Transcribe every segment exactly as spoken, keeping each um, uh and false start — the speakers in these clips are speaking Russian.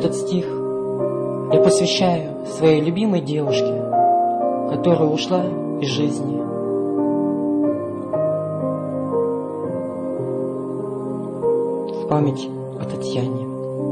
Этот стих я посвящаю своей любимой девушке, которая ушла из жизни. В память о Татьяне.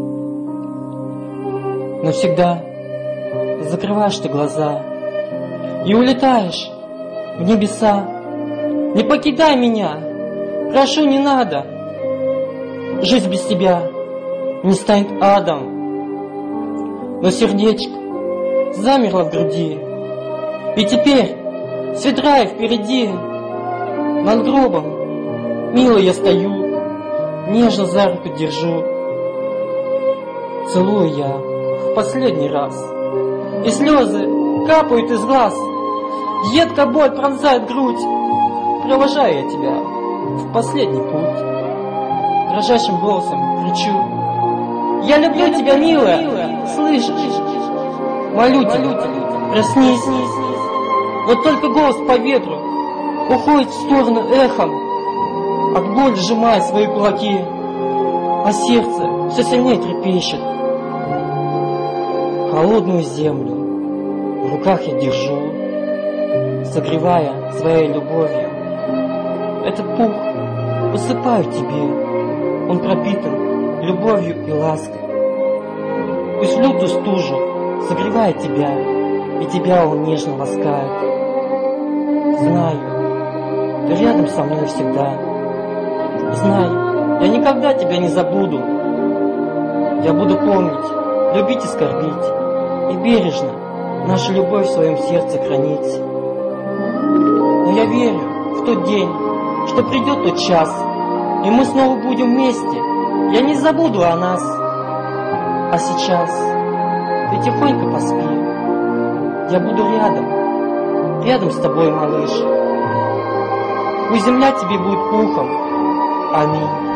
Навсегда закрываешь ты глаза и улетаешь в небеса. Не покидай меня, прошу, не надо. Жизнь без тебя не станет адом. Но сердечко замерло в груди, и теперь свет рая впереди. Над гробом, мило, я стою, нежно за руку держу. Целую я в последний раз, и слезы капают из глаз. Едкая боль пронзает грудь. Провожаю я тебя в последний путь. Дрожащим голосом кричу: я люблю тебя, милая, слышишь? Молю тебя, проснись. Вот только голос по ветру уходит в сторону эхом, от боли сжимая свои кулаки, а сердце все сильнее трепещет. Холодную землю в руках я держу, согревая своей любовью. Этот пух усыпаю тебе, он пропитан любовью и лаской. Пусть лютую стужу согревает тебя, и тебя он нежно ласкает. Знаю, ты рядом со мной всегда. Знай, я никогда тебя не забуду. Я буду помнить, любить и скорбить, и бережно нашу любовь в своем сердце хранить. Но я верю в тот день, что придет тот час, и мы снова будем вместе. Я не забуду о нас. А сейчас ты тихонько поспи. Я буду рядом, рядом с тобой, малыш. Пусть земля тебе будет пухом. Аминь.